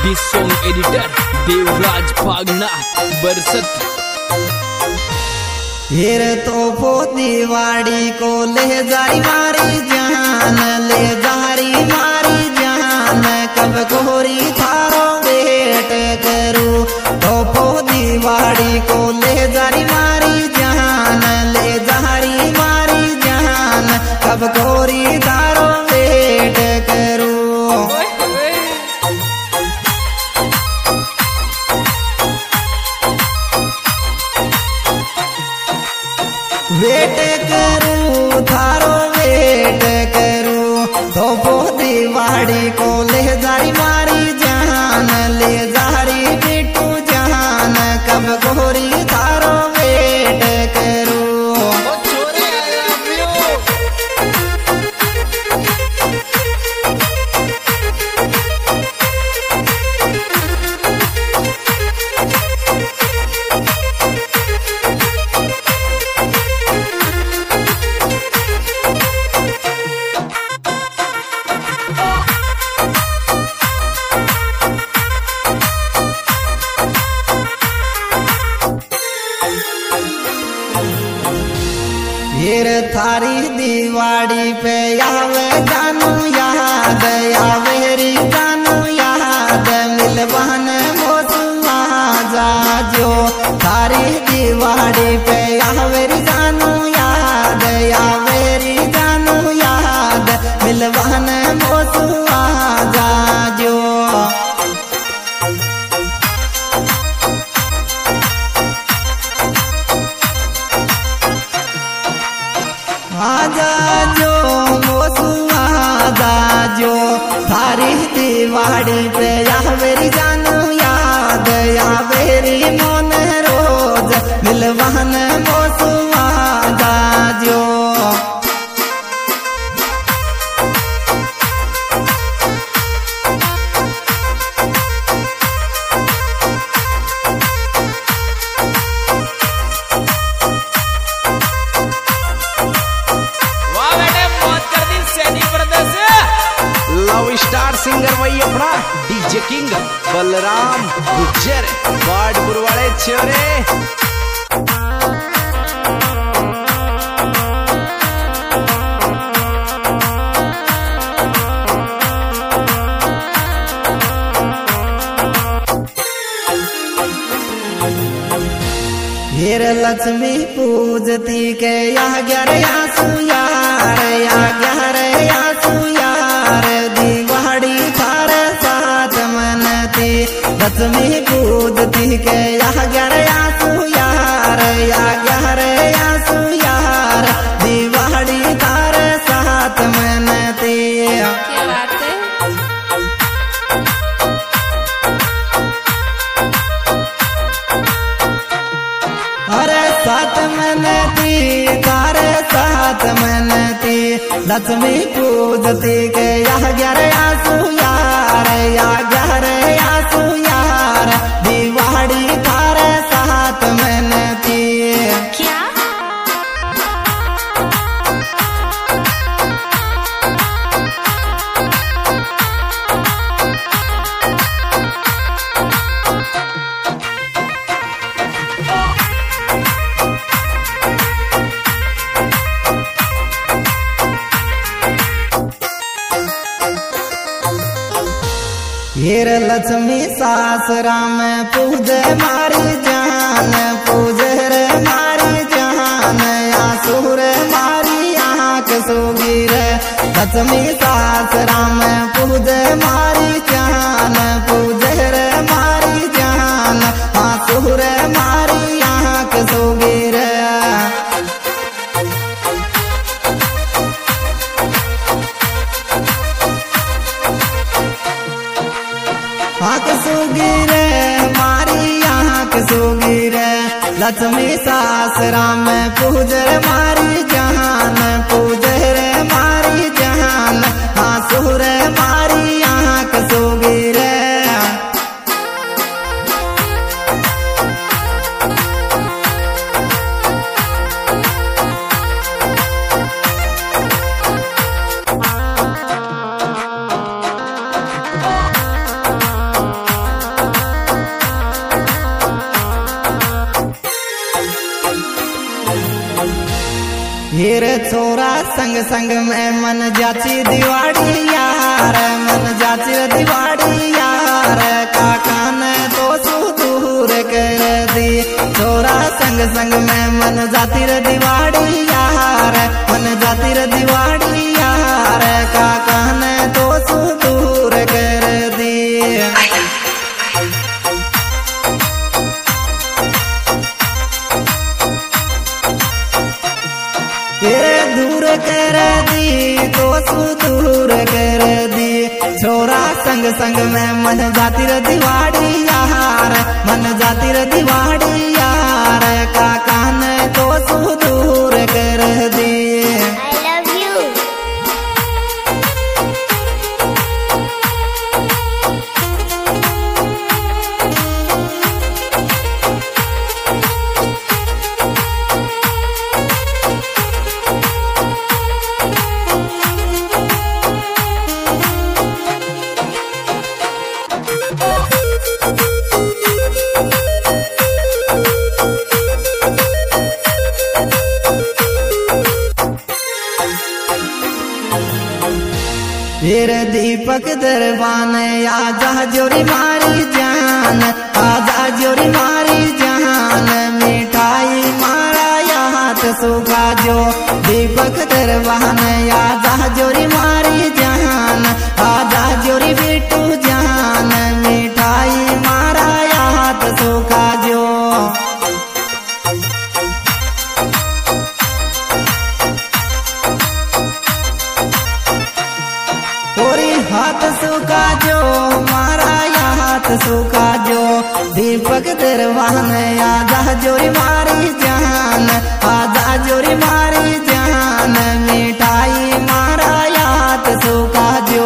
This song editor Devraj पागना बरसत। हेर तो दिवाड़ी को ले जारी मारी जान, ले जारी मारी जान, कब कोरी थारो वेट करूं। तो दिवाड़ी को ले जारी मारी जान, ले जारी मारी जान, कब कोरी थारो वेट करूं। वेट करूं थारो वेट करूं, तो दिवाड़ी को ले जारी मारी जान, ले जारी बिटू जान, कब गोरी थारो वेट करूं। हेर थारी दिवाड़ी पे आवे जानू याद, आवे री जानू याद, मिलवान मोसुआ जाजो। थारी दिवाड़ी पे आवे री जानू याद, आवे री जानू याद, मिलवान मोसुआ जाजो। आजा जो मोसुआ जाजो, थारी दिवाड़ी पे आवेरी जानू याद, आवेरी मन रोज, मिलवान मोसुआ जाजो। लव स्टार सिंगर वही अपना डीजे किंग बलराम गुज्जर बाड़पुर वाले छोरे। हेर लक्ष्मी पूजती के या ग्यारे आंसू यार, या ग्यारे आंसू यार, दिवाड़ी थारे साथ मनती। लक्ष्मी पूजती के या ग्यारे आंसू यार, या ग्यारे आंसू यार, दिवाड़ी थारे साथ मनती। क्या बात है? अरे साथ मनती, तारे साथ मनती, लक्ष्मी पूजती के या ग्यारे आंसू यार, या ग्यारे आंसू यार, दिवाड़ी तारे साथ मनती। क्या? हेर लक्ष्मी सासरा में पूजे मारी जान, पूजे रे मारी जान, आंसू रे मारी आँख सूगी रे। लक्ष्मी सासरा में पूजे मारी जान, पूजे रे मारी जान, आंसू रे मारी आँख सूगी रे। आँख सूगी रे मारी आँख सूगी रे, लक्ष्मी सासरा में पूजर मारी जान, पूजर मारी जान, आंसू रे मारी आँख सूगी रे। फिर छोरा संग संग में मन जाची दिवाड़ी यार, मन जाची दिवाड़ी यार, काका ने तो दूर कर दी। छोरा संग संग में मन जाती रे दिवाड़ी यार, मन जाती रे दिवाड़ी यार, काका ने तो दूर कर दी। तेरे दूर कर दी तो दूर कर दी। छोरा संग संग में मन जाती रे दिवाड़ी यार, मन जाती रे दिवाड़ी यार, काका ने तो दूर कर दी। I love you. फिर दीपक दरबाने आजा जोरी मारी जान, आजा जोरी मारी जान, मिठाई मारा हाथ सूखा जो। दीपक दरबाने आजा जोरी मारी जान, आजा जोरी बिट्टू जान, मिठाई मारा हाथ सूखा जो। हाथ सूखा जो मारा या हाथ सूखा जो। दीपक दरबाने आजा जोरी मारी जान, आजा जोरी मारी जान, मिठाई मारा या हाथ सूखा जो।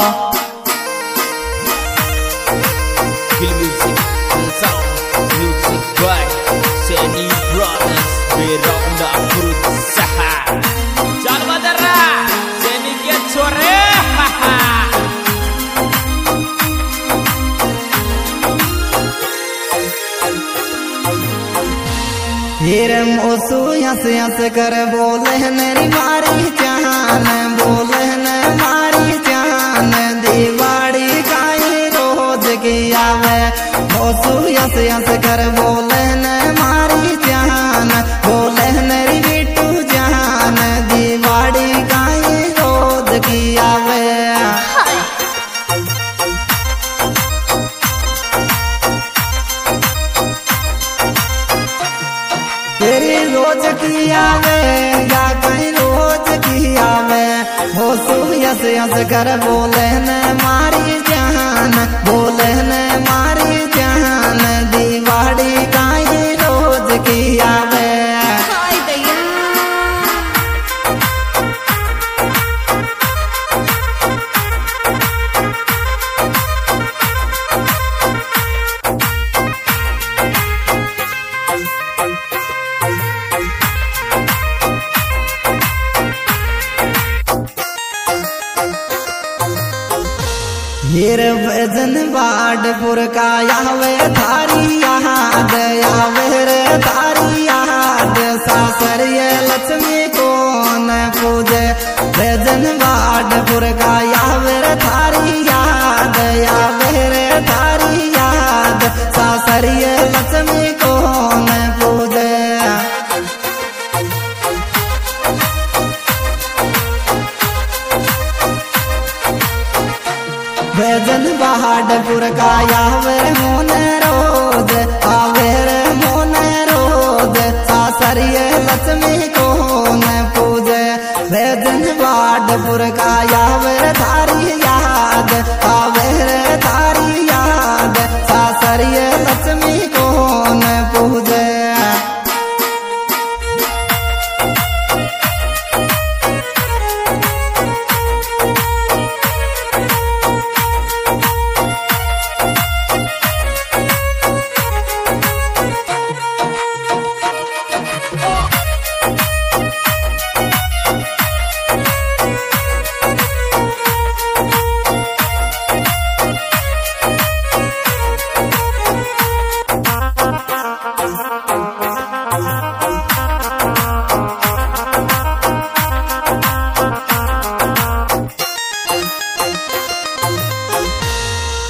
Music, sound, music by Seni Brothers, Beronda Berusaha. Jangan madara, Seni get sore. फिर मोसू हंस हंस कर बोले मेरी मारी जान, बोले न मारी जान, दिवाड़ी काई रोज की आवे। मोसू हंस हंस कर बोले न मारी जान, बोले मेरी बिट्टू जान, दिवाड़ी काई रोज की आवे। तेरी रोज की आवे या कहीं रोज की आवे। हो तू हंस हंस कर बोले न मारी जान, बोले न मारी जान, दिवाड़ी कहीं रोज की आवे। हाय दैया। हीर भजन बाडपुर का यावे थारी याद, यावे रे थारी याद, सासर ये लक्ष्मी को न पूजे। भजन बाडपुर का यावे रे थारी याद, यावे रे थारी याद, सासर ये लक्ष्मी को न पूजे। भजन बहाडपुर का यावर मोन रोज, आवेर मोन रोज, सासर ये लक्ष्मी को न पूजे। भजन बहाडपुर का यावर थारी याद, आवेर थारी याद, सासर ये लक्ष्मी को न पूजे।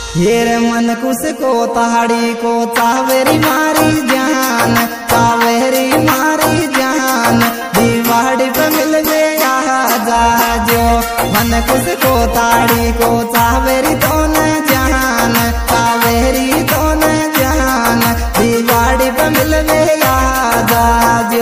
हेर मन कुछ को ताड़ी को चावेरी मारी जान, चावेरी मारी जान, दिवाड़ी पे मिल गया जा जो। मन कुछ को ताड़ी को चावेरी तो न जान, चावेरी तो न जान, दिवाड़ी पे मिल गया जा जो।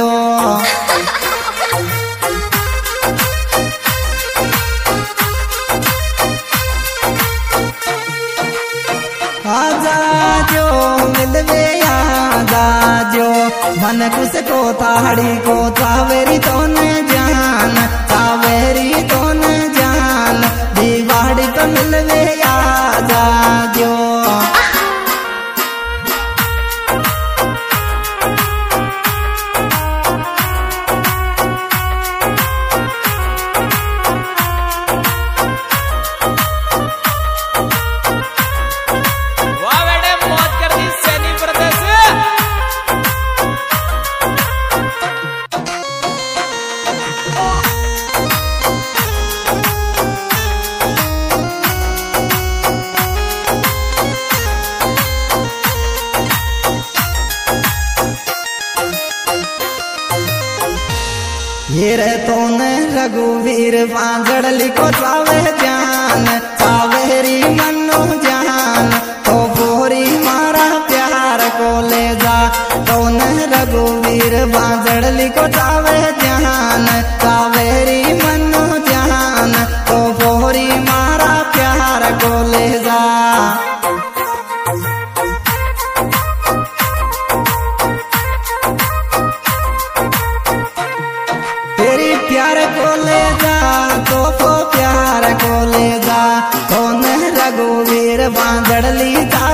आजा जो मिलवे आजा जो, मन कुछ को ताड़ी को चावेरी तो न जान, चावेरी तो न जान, दिवाड़ी तो मिलवे आजा जो। हेरे तो न रघुवीर बांझड़ली को चावे जान, चावेरी मनो जान, तो बोरी मारा प्यार को ले जा। तो न रघुवीर बांझड़ली को चावे जान, चावेरी मनो जान, तो बोरी मारा प्यार को ले जा। तेरी प्यार को ले जा तो प्यार को ले जा, तो न रघुवीर बांझड़ली जा